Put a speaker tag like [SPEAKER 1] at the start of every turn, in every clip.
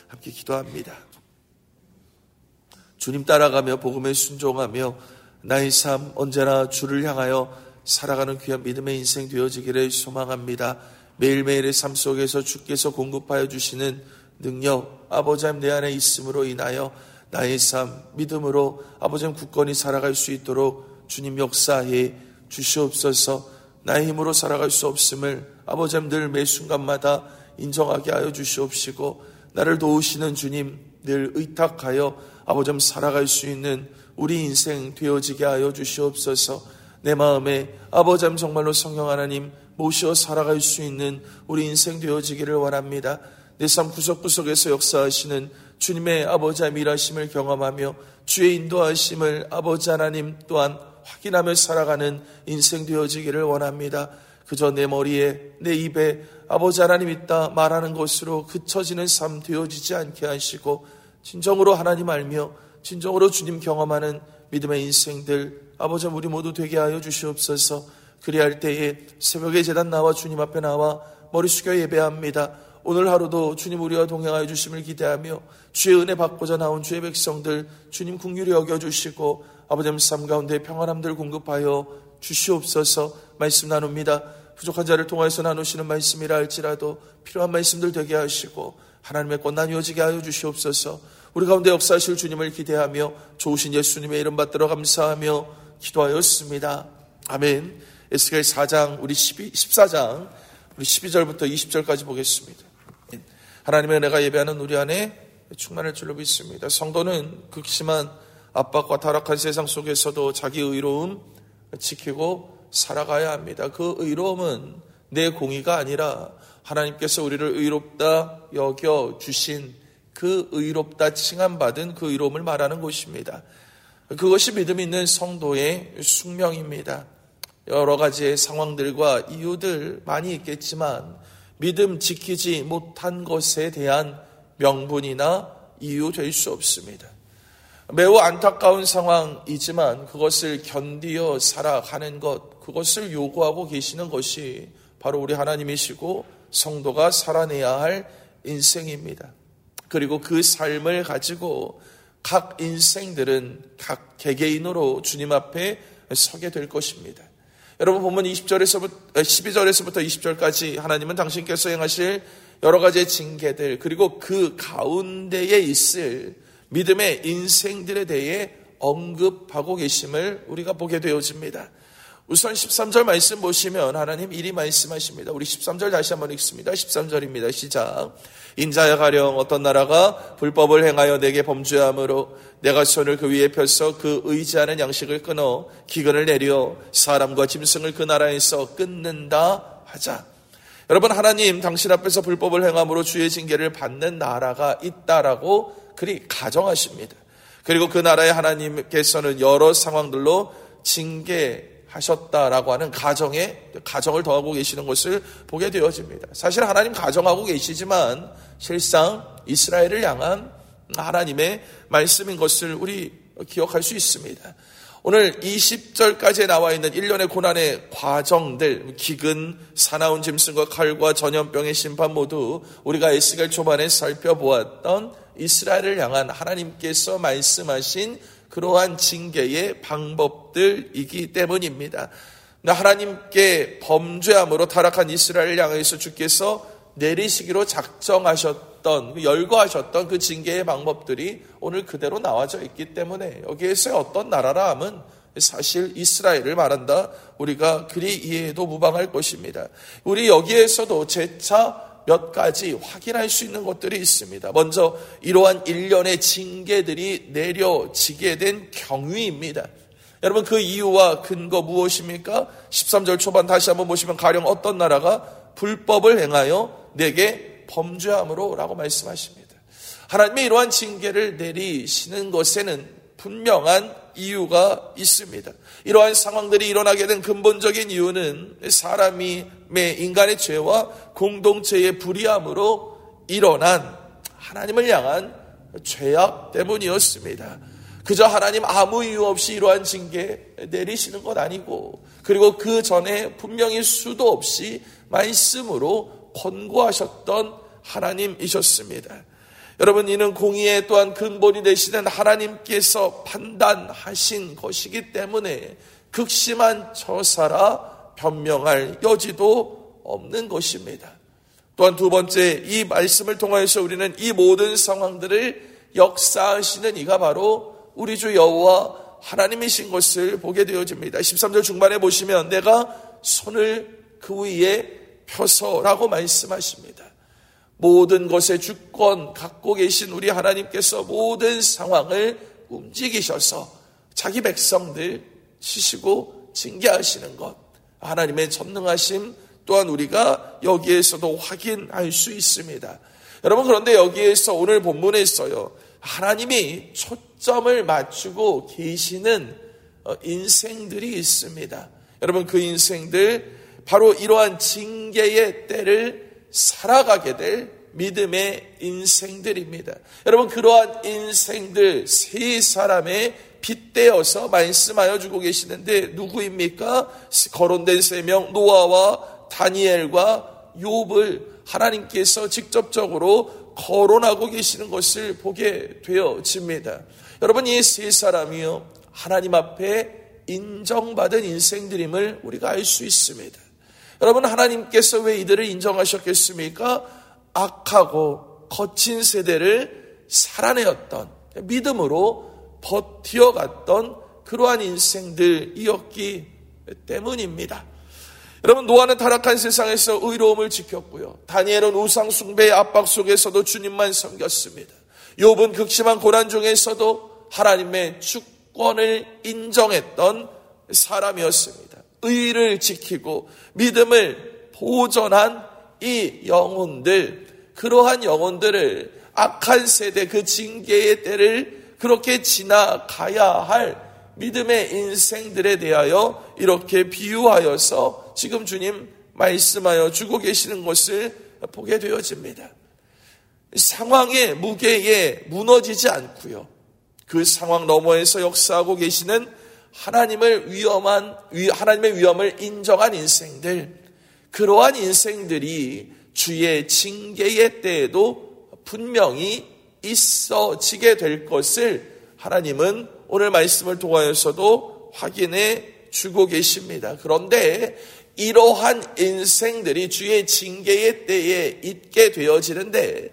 [SPEAKER 1] 함께 기도합니다. 주님 따라가며 복음에 순종하며 나의 삶 언제나 주를 향하여 살아가는 귀한 믿음의 인생 되어지기를 소망합니다. 매일매일의 삶 속에서 주께서 공급하여 주시는 능력, 아버지 하나님 내 안에 있음으로 인하여 나의 삶 믿음으로 아버지 하나님 굳건히 살아갈 수 있도록 주님 역사해 주시옵소서. 나의 힘으로 살아갈 수 없음을 아버지 하나님 늘 매 순간마다 인정하게 하여 주시옵시고, 나를 도우시는 주님 늘 의탁하여 아버지 하나님 살아갈 수 있는 우리 인생 되어지게 하여 주시옵소서. 내 마음에 아버지 하나님 정말로 성령 하나님 모시어 살아갈 수 있는 우리 인생 되어지기를 원합니다. 내 삶 구석구석에서 역사하시는 주님의 아버지 하나님 일하심을 경험하며 주의 인도하심을 아버지 하나님 또한 확인하며 살아가는 인생 되어지기를 원합니다. 그저 내 머리에 내 입에 아버지 하나님 있다 말하는 것으로 그쳐지는 삶 되어지지 않게 하시고, 진정으로 하나님 알며 진정으로 주님 경험하는 믿음의 인생들 아버지 우리 모두 되게 하여 주시옵소서. 그리할 때에 새벽에 제단 나와 주님 앞에 나와 머리 숙여 예배합니다. 오늘 하루도 주님 우리와 동행하여 주심을 기대하며 주의 은혜 받고자 나온 주의 백성들 주님 긍휼히 여겨주시고 아버지 삶 가운데 평안함들 공급하여 주시옵소서. 말씀 나눕니다. 부족한 자를 통하여서 나누시는 말씀이라 할지라도 필요한 말씀들 되게 하시고 하나님의 꽃 나뉘어지게 하여 주시옵소서. 우리 가운데 역사하실 주님을 기대하며 좋으신 예수님의 이름 받들어 감사하며 기도하였습니다. 아멘. 에스겔 4장 우리 14장 우리 12절부터 20절까지 보겠습니다. 하나님의 은혜가 예배하는 우리 안에 충만할 줄로 믿습니다. 성도는 극심한 압박과 타락한 세상 속에서도 자기 의로움 지키고 살아가야 합니다. 그 의로움은 내 공의가 아니라 하나님께서 우리를 의롭다 여겨주신 그 의롭다 칭함받은 그 의로움을 말하는 것입니다. 그것이 믿음 있는 성도의 숙명입니다. 여러 가지의 상황들과 이유들 많이 있겠지만 믿음 지키지 못한 것에 대한 명분이나 이유 될 수 없습니다. 매우 안타까운 상황이지만 그것을 견디어 살아가는 것, 그것을 요구하고 계시는 것이 바로 우리 하나님이시고 성도가 살아내야 할 인생입니다. 그리고 그 삶을 가지고 각 인생들은 각 개개인으로 주님 앞에 서게 될 것입니다. 여러분 본문 12절에서부터 20절까지 하나님은 당신께서 행하실 여러 가지의 징계들 그리고 그 가운데에 있을 믿음의 인생들에 대해 언급하고 계심을 우리가 보게 되어집니다. 우선 13절 말씀 보시면 하나님 이리 말씀하십니다. 우리 13절 다시 한번 읽습니다. 13절입니다. 시작. 인자야 가령 어떤 나라가 불법을 행하여 내게 범죄함으로 내가 손을 그 위에 펴서 그 의지하는 양식을 끊어 기근을 내려 사람과 짐승을 그 나라에서 끊는다 하자. 여러분 하나님 당신 앞에서 불법을 행함으로 주의 징계를 받는 나라가 있다라고 그리 가정하십니다. 그리고 그 나라의 하나님께서는 여러 상황들로 징계하셨다라고 하는 가정을 더하고 계시는 것을 보게 되어집니다. 사실 하나님 가정하고 계시지만 실상 이스라엘을 향한 하나님의 말씀인 것을 우리 기억할 수 있습니다. 오늘 20절까지 나와 있는 일련의 고난의 과정들, 기근, 사나운 짐승과 칼과 전염병의 심판 모두 우리가 에스겔 초반에 살펴보았던 이스라엘을 향한 하나님께서 말씀하신 그러한 징계의 방법들이기 때문입니다. 하나님께 범죄함으로 타락한 이스라엘을 향해서 주께서 내리시기로 작정하셨던, 열거하셨던 그 징계의 방법들이 오늘 그대로 나와져 있기 때문에 여기에서의 어떤 나라라 함은 사실 이스라엘을 말한다. 우리가 그리 이해해도 무방할 것입니다. 우리 여기에서도 재차 몇 가지 확인할 수 있는 것들이 있습니다. 먼저 이러한 일련의 징계들이 내려지게 된 경위입니다. 여러분 그 이유와 근거 무엇입니까? 13절 초반 다시 한번 보시면 가령 어떤 나라가 불법을 행하여 내게 범죄함으로 라고 말씀하십니다. 하나님의 이러한 징계를 내리시는 것에는 분명한 이유가 있습니다. 이러한 상황들이 일어나게 된 근본적인 이유는 사람의 인간의 죄와 공동체의 불의함으로 일어난 하나님을 향한 죄악 때문이었습니다. 그저 하나님 아무 이유 없이 이러한 징계 내리시는 것 아니고 그리고 그 전에 분명히 수도 없이 말씀으로 권고하셨던 하나님이셨습니다. 여러분, 이는 공의의 또한 근본이 되시는 하나님께서 판단하신 것이기 때문에 극심한 처사라 변명할 여지도 없는 것입니다. 또한 두 번째, 이 말씀을 통하여서 우리는 이 모든 상황들을 역사하시는 이가 바로 우리 주 여호와 하나님이신 것을 보게 되어집니다. 13절 중반에 보시면 내가 손을 그 위에 펴서라고 말씀하십니다. 모든 것의 주권 갖고 계신 우리 하나님께서 모든 상황을 움직이셔서 자기 백성들 치시고 징계하시는 것, 하나님의 전능하심 또한 우리가 여기에서도 확인할 수 있습니다. 여러분, 그런데 여기에서 오늘 본문에서요, 하나님이 초점을 맞추고 계시는 인생들이 있습니다. 여러분, 그 인생들 바로 이러한 징계의 때를 살아가게 될 믿음의 인생들입니다. 여러분, 그러한 인생들 세 사람의 빗대어서 말씀하여 주고 계시는데 누구입니까? 거론된 세 명, 노아와 다니엘과 욥을 하나님께서 직접적으로 거론하고 계시는 것을 보게 되어집니다. 여러분, 이 세 사람이요, 하나님 앞에 인정받은 인생들임을 우리가 알 수 있습니다. 여러분, 하나님께서 왜 이들을 인정하셨겠습니까? 악하고 거친 세대를 살아내었던, 믿음으로 버티어갔던 그러한 인생들이었기 때문입니다. 여러분, 노아는 타락한 세상에서 의로움을 지켰고요, 다니엘은 우상 숭배의 압박 속에서도 주님만 섬겼습니다. 욥은 극심한 고난 중에서도 하나님의 주권을 인정했던 사람이었습니다. 의를 지키고 믿음을 보존한 이 영혼들, 그러한 영혼들을 악한 세대 그 징계의 때를 그렇게 지나가야 할 믿음의 인생들에 대하여 이렇게 비유하여서 지금 주님 말씀하여 주고 계시는 것을 보게 되어집니다. 상황의 무게에 무너지지 않고요, 그 상황 너머에서 역사하고 계시는 하나님의 위엄을 인정한 인생들, 그러한 인생들이 주의 징계의 때에도 분명히 있어지게 될 것을 하나님은 오늘 말씀을 통하여서도 확인해 주고 계십니다. 그런데 이러한 인생들이 주의 징계의 때에 있게 되어지는데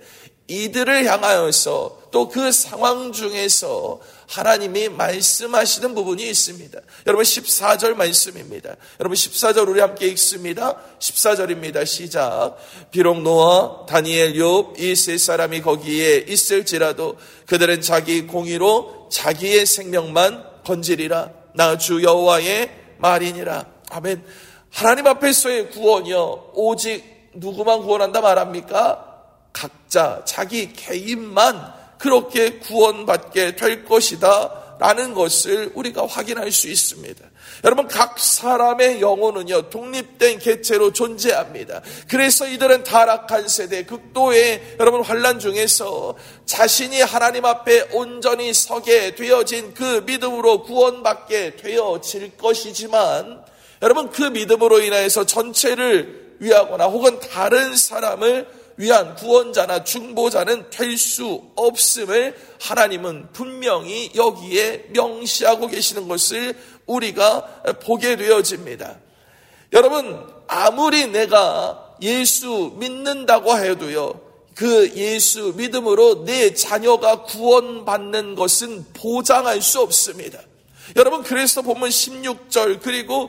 [SPEAKER 1] 이들을 향하여서 또 그 상황 중에서 하나님이 말씀하시는 부분이 있습니다. 여러분, 14절 말씀입니다. 여러분, 14절 우리 함께 읽습니다. 14절입니다. 시작. 비록 노아, 다니엘, 욥 이 세 사람이 거기에 있을지라도 그들은 자기 공의로 자기의 생명만 건지리라. 나 주 여호와의 말이니라. 아멘. 하나님 앞에서의 구원이요, 오직 누구만 구원한다 말합니까? 각자 자기 개인만 그렇게 구원받게 될 것이다 라는 것을 우리가 확인할 수 있습니다. 여러분, 각 사람의 영혼은요, 독립된 개체로 존재합니다. 그래서 이들은 타락한 세대, 극도의 여러분 환난 중에서 자신이 하나님 앞에 온전히 서게 되어진 그 믿음으로 구원받게 되어질 것이지만, 여러분, 그 믿음으로 인하여서 전체를 위하거나 혹은 다른 사람을 위한 구원자나 중보자는 될 수 없음을 하나님은 분명히 여기에 명시하고 계시는 것을 우리가 보게 되어집니다. 여러분, 아무리 내가 예수 믿는다고 해도요, 그 예수 믿음으로 내 자녀가 구원받는 것은 보장할 수 없습니다. 여러분, 그래서 보면 16절 그리고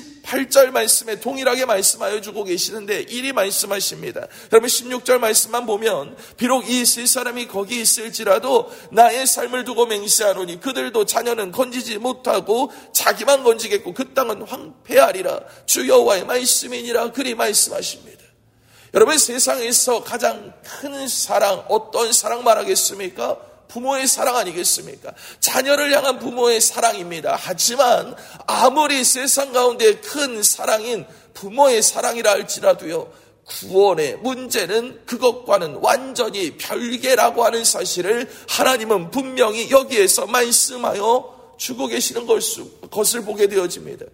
[SPEAKER 1] 18절 말씀에 동일하게 말씀하여 주고 계시는데 이리 말씀하십니다. 여러분, 16절 말씀만 보면 비록 이 세 사람이 거기 있을지라도 나의 삶을 두고 맹세하노니 그들도 자녀는 건지지 못하고 자기만 건지겠고 그 땅은 황폐하리라. 주 여호와의 말씀이니라. 그리 말씀하십니다. 여러분, 세상에서 가장 큰 사랑, 어떤 사랑 말하겠습니까? 부모의 사랑 아니겠습니까? 자녀를 향한 부모의 사랑입니다. 하지만 아무리 세상 가운데 큰 사랑인 부모의 사랑이라 할지라도요, 구원의 문제는 그것과는 완전히 별개라고 하는 사실을 하나님은 분명히 여기에서 말씀하여 주고 계시는 것을 보게 되어집니다.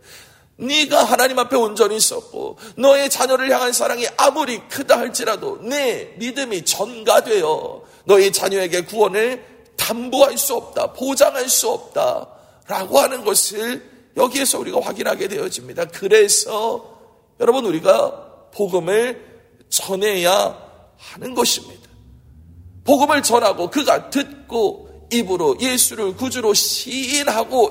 [SPEAKER 1] 네가 하나님 앞에 온전히 섰고 너의 자녀를 향한 사랑이 아무리 크다 할지라도 내 믿음이 전가되어 너희 자녀에게 구원을 담보할 수 없다, 보장할 수 없다 라고 하는 것을 여기에서 우리가 확인하게 되어집니다. 그래서 여러분, 우리가 복음을 전해야 하는 것입니다. 복음을 전하고 그가 듣고 입으로 예수를 구주로 시인하고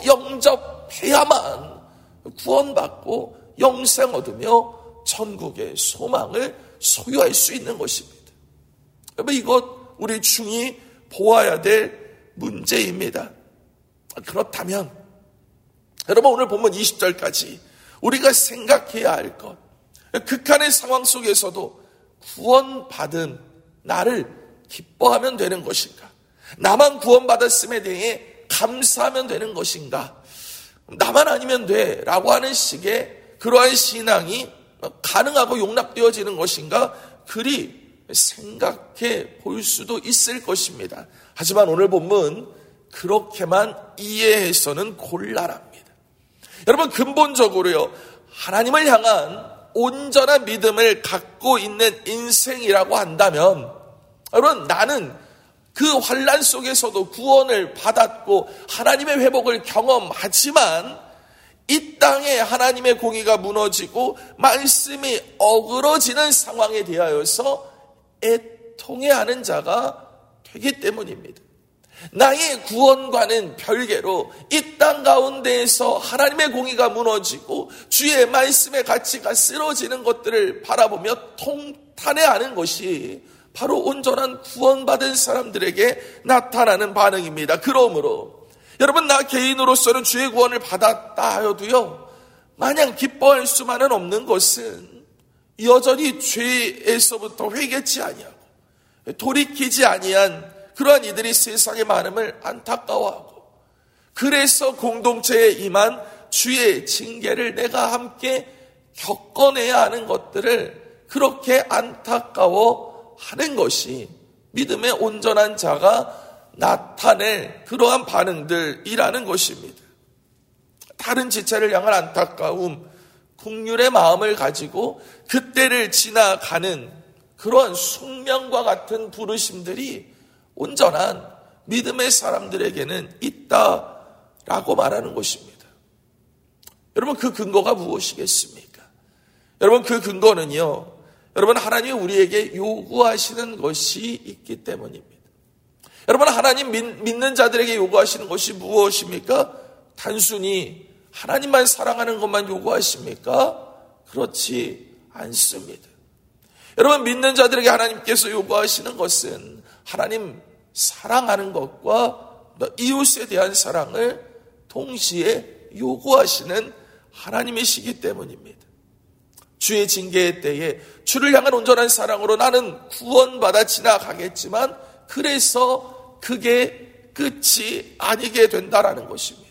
[SPEAKER 1] 영접해야만 구원받고 영생 얻으며 천국의 소망을 소유할 수 있는 것입니다. 여러분, 이것 우리 중히 보아야 될 문제입니다. 그렇다면 여러분, 오늘 본문 20절까지 우리가 생각해야 할 것, 극한의 상황 속에서도 구원받은 나를 기뻐하면 되는 것인가? 나만 구원받았음에 대해 감사하면 되는 것인가? 나만 아니면 돼 라고 하는 식의 그러한 신앙이 가능하고 용납되어지는 것인가? 그리 생각해 볼 수도 있을 것입니다. 하지만 오늘 본문 그렇게만 이해해서는 곤란합니다. 여러분, 근본적으로요, 하나님을 향한 온전한 믿음을 갖고 있는 인생이라고 한다면, 여러분, 나는 그 환난 속에서도 구원을 받았고 하나님의 회복을 경험하지만 이 땅에 하나님의 공의가 무너지고 말씀이 어그러지는 상황에 대하여서 애통해하는 자가 되기 때문입니다. 나의 구원과는 별개로 이 땅 가운데에서 하나님의 공의가 무너지고 주의 말씀의 가치가 쓰러지는 것들을 바라보며 통탄해하는 것이 바로 온전한 구원받은 사람들에게 나타나는 반응입니다. 그러므로 여러분, 나 개인으로서는 주의 구원을 받았다 하여도요, 마냥 기뻐할 수만은 없는 것은 여전히 죄에서부터 회개치 아니하고 돌이키지 아니한 그러한 이들이 세상에 많음을 안타까워하고, 그래서 공동체에 임한 주의 징계를 내가 함께 겪어내야 하는 것들을 그렇게 안타까워하는 것이 믿음의 온전한 자가 나타낼 그러한 반응들이라는 것입니다. 다른 지체를 향한 안타까움, 긍휼의 마음을 가지고 그때를 지나가는 그러한 숙명과 같은 부르심들이 온전한 믿음의 사람들에게는 있다라고 말하는 것입니다. 여러분, 그 근거가 무엇이겠습니까? 여러분, 그 근거는요, 여러분, 하나님이 우리에게 요구하시는 것이 있기 때문입니다. 여러분, 하나님 믿는 자들에게 요구하시는 것이 무엇입니까? 단순히 하나님만 사랑하는 것만 요구하십니까? 그렇지 않습니다. 여러분, 믿는 자들에게 하나님께서 요구하시는 것은 하나님 사랑하는 것과 이웃에 대한 사랑을 동시에 요구하시는 하나님이시기 때문입니다. 주의 징계의 때에 주를 향한 온전한 사랑으로 나는 구원받아 지나가겠지만, 그래서 그게 끝이 아니게 된다라는 것입니다.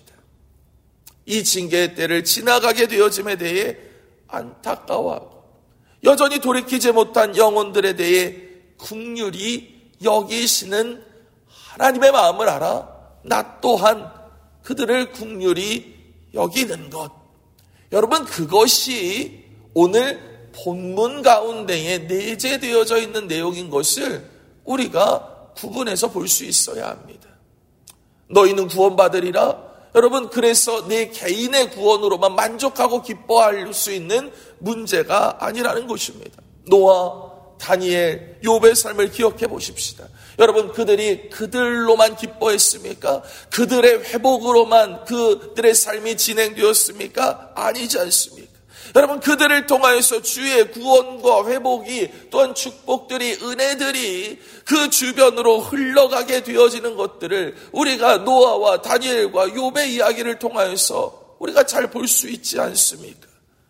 [SPEAKER 1] 이 징계의 때를 지나가게 되어짐에 대해 안타까워하고 여전히 돌이키지 못한 영혼들에 대해 긍휼히 여기시는 하나님의 마음을 알아 나 또한 그들을 긍휼히 여기는 것, 여러분, 그것이 오늘 본문 가운데에 내재되어져 있는 내용인 것을 우리가 구분해서 볼 수 있어야 합니다. 너희는 구원받으리라. 여러분, 그래서 내 개인의 구원으로만 만족하고 기뻐할 수 있는 문제가 아니라는 것입니다. 노아, 다니엘, 욥의 삶을 기억해 보십시다. 여러분, 그들이 그들로만 기뻐했습니까? 그들의 회복으로만 그들의 삶이 진행되었습니까? 아니지 않습니까? 여러분, 그들을 통하여서 주의 구원과 회복이, 또한 축복들이, 은혜들이 그 주변으로 흘러가게 되어지는 것들을 우리가 노아와 다니엘과 욥의 이야기를 통하여서 우리가 잘 볼 수 있지 않습니까?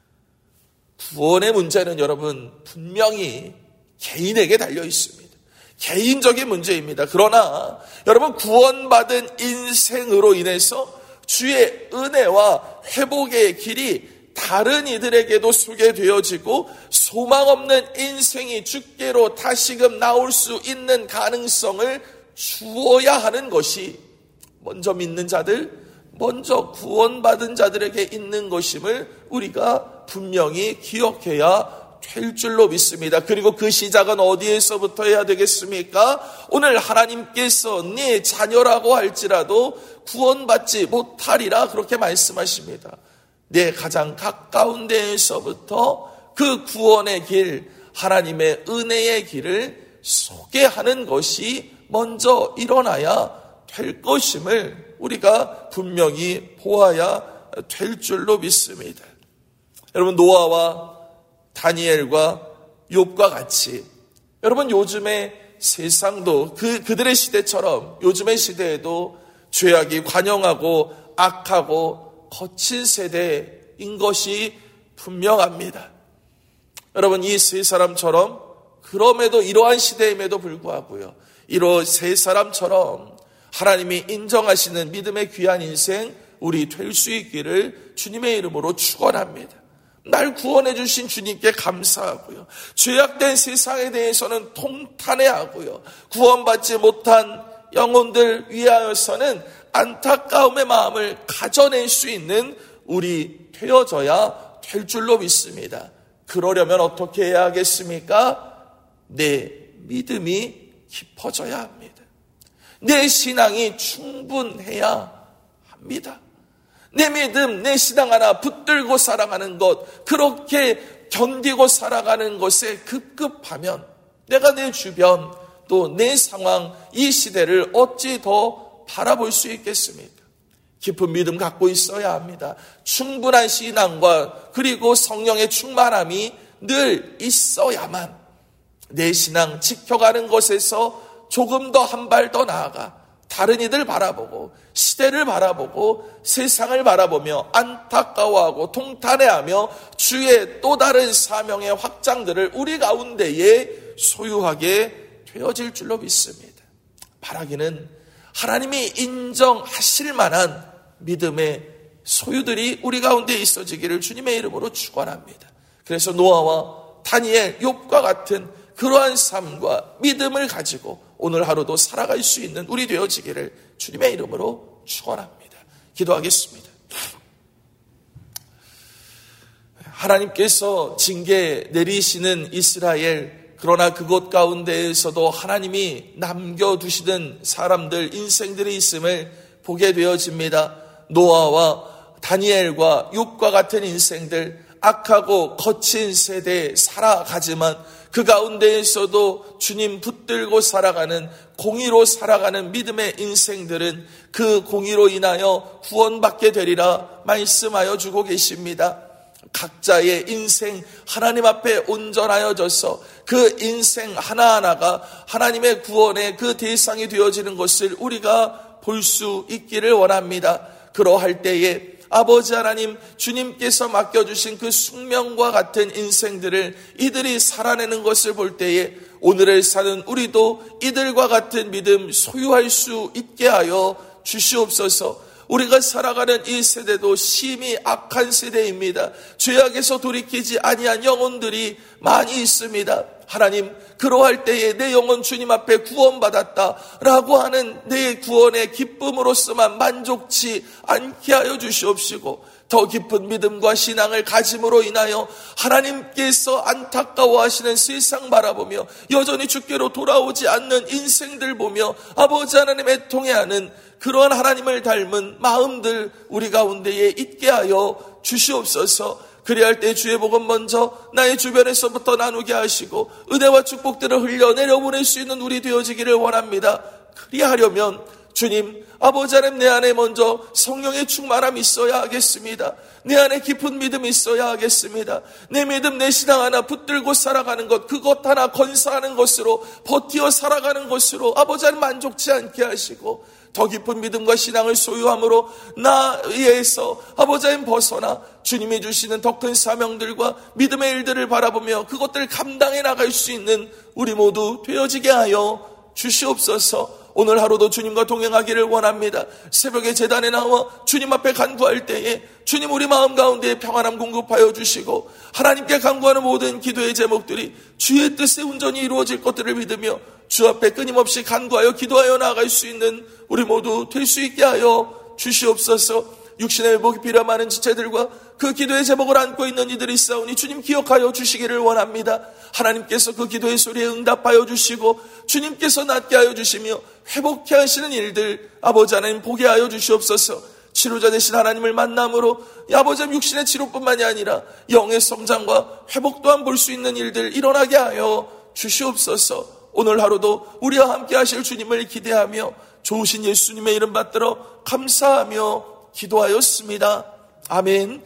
[SPEAKER 1] 구원의 문제는 여러분 분명히 개인에게 달려 있습니다. 개인적인 문제입니다. 그러나 여러분, 구원받은 인생으로 인해서 주의 은혜와 회복의 길이 다른 이들에게도 소개되어지고 소망 없는 인생이 주께로 다시금 나올 수 있는 가능성을 주어야 하는 것이 먼저 믿는 자들, 먼저 구원받은 자들에게 있는 것임을 우리가 분명히 기억해야 될 줄로 믿습니다. 그리고 그 시작은 어디에서부터 해야 되겠습니까? 오늘 하나님께서 네 자녀라고 할지라도 구원받지 못하리라 그렇게 말씀하십니다. 내 가장 가까운 데에서부터 그 구원의 길, 하나님의 은혜의 길을 소개하는 것이 먼저 일어나야 될 것임을 우리가 분명히 보아야 될 줄로 믿습니다. 여러분, 노아와 다니엘과 욥과 같이 여러분 요즘의 세상도 그들의 시대처럼 요즘의 시대에도 죄악이 관영하고 악하고 거친 세대인 것이 분명합니다. 여러분, 이 세 사람처럼 그럼에도 이러한 시대임에도 불구하고요, 이러 세 사람처럼 하나님이 인정하시는 믿음의 귀한 인생 우리 될 수 있기를 주님의 이름으로 축원합니다. 날 구원해 주신 주님께 감사하고요, 죄악된 세상에 대해서는 통탄해하고요, 구원받지 못한 영혼들 위하여서는 안타까움의 마음을 가져낼 수 있는 우리 되어져야 될 줄로 믿습니다. 그러려면 어떻게 해야 하겠습니까? 내 믿음이 깊어져야 합니다. 내 신앙이 충분해야 합니다. 내 믿음, 내 신앙 하나 붙들고 살아가는 것, 그렇게 견디고 살아가는 것에 급급하면 내가 내 주변 또 내 상황, 이 시대를 어찌 더 바라볼 수 있겠습니까? 깊은 믿음 갖고 있어야 합니다. 충분한 신앙과 그리고 성령의 충만함이 늘 있어야만 내 신앙 지켜가는 것에서 조금 더 한 발 더 나아가 다른 이들 바라보고 시대를 바라보고 세상을 바라보며 안타까워하고 통탄해하며 주의 또 다른 사명의 확장들을 우리 가운데에 소유하게 되어질 줄로 믿습니다. 바라기는 하나님이 인정하실 만한 믿음의 소유들이 우리 가운데 있어지기를 주님의 이름으로 축원합니다. 그래서 노아와 다니엘, 욥과 같은 그러한 삶과 믿음을 가지고 오늘 하루도 살아갈 수 있는 우리 되어지기를 주님의 이름으로 축원합니다. 기도하겠습니다. 하나님께서 징계 내리시는 이스라엘, 그러나 그곳 가운데에서도 하나님이 남겨두시는 사람들, 인생들이 있음을 보게 되어집니다. 노아와 다니엘과 욥과 같은 인생들, 악하고 거친 세대에 살아가지만 그 가운데에서도 주님 붙들고 살아가는, 공의로 살아가는 믿음의 인생들은 그 공의로 인하여 구원받게 되리라 말씀하여 주고 계십니다. 각자의 인생 하나님 앞에 온전하여져서 그 인생 하나하나가 하나님의 구원의 그 대상이 되어지는 것을 우리가 볼 수 있기를 원합니다. 그러할 때에 아버지 하나님, 주님께서 맡겨주신 그 숙명과 같은 인생들을 이들이 살아내는 것을 볼 때에 오늘을 사는 우리도 이들과 같은 믿음 소유할 수 있게 하여 주시옵소서. 우리가 살아가는 이 세대도 심히 악한 세대입니다. 죄악에서 돌이키지 아니한 영혼들이 많이 있습니다. 하나님, 그러할 때에 내 영혼 주님 앞에 구원받았다라고 하는 내 구원의 기쁨으로서만 만족치 않게 하여 주시옵시고, 더 깊은 믿음과 신앙을 가짐으로 인하여 하나님께서 안타까워하시는 세상 바라보며 여전히 주께로 돌아오지 않는 인생들 보며 아버지 하나님 애통해하는 그러한 하나님을 닮은 마음들 우리 가운데에 있게 하여 주시옵소서. 그리할 때 주의 복음 먼저 나의 주변에서부터 나누게 하시고 은혜와 축복들을 흘려내려 보낼 수 있는 우리 되어지기를 원합니다. 그리하려면 주님, 아버지 하나님, 내 안에 먼저 성령의 충만함이 있어야 하겠습니다. 내 안에 깊은 믿음이 있어야 하겠습니다. 내 믿음, 내 신앙 하나 붙들고 살아가는 것, 그것 하나 건사하는 것으로, 버티어 살아가는 것으로 아버지 하나님 만족치 않게 하시고 더 깊은 믿음과 신앙을 소유함으로 나에서 아버지 하나님 벗어나 주님이 주시는 더 큰 사명들과 믿음의 일들을 바라보며 그것들을 감당해 나갈 수 있는 우리 모두 되어지게 하여 주시옵소서. 오늘 하루도 주님과 동행하기를 원합니다. 새벽에 제단에 나와 주님 앞에 간구할 때에 주님 우리 마음 가운데 평안함 공급하여 주시고 하나님께 간구하는 모든 기도의 제목들이 주의 뜻에 온전히 이루어질 것들을 믿으며 주 앞에 끊임없이 간구하여 기도하여 나아갈 수 있는 우리 모두 될 수 있게 하여 주시옵소서. 육신의 회복이 필요한 많은 지체들과 그 기도의 제목을 안고 있는 이들이 있사오니 주님 기억하여 주시기를 원합니다. 하나님께서 그 기도의 소리에 응답하여 주시고 주님께서 낫게 하여 주시며 회복케 하시는 일들 아버지 하나님 보게 하여 주시옵소서. 치료자 되신 하나님을 만남으로 아버지 육신의 치료뿐만이 아니라 영의 성장과 회복 또한 볼 수 있는 일들 일어나게 하여 주시옵소서. 오늘 하루도 우리와 함께 하실 주님을 기대하며 좋으신 예수님의 이름 받들어 감사하며 기도하였습니다. 아멘.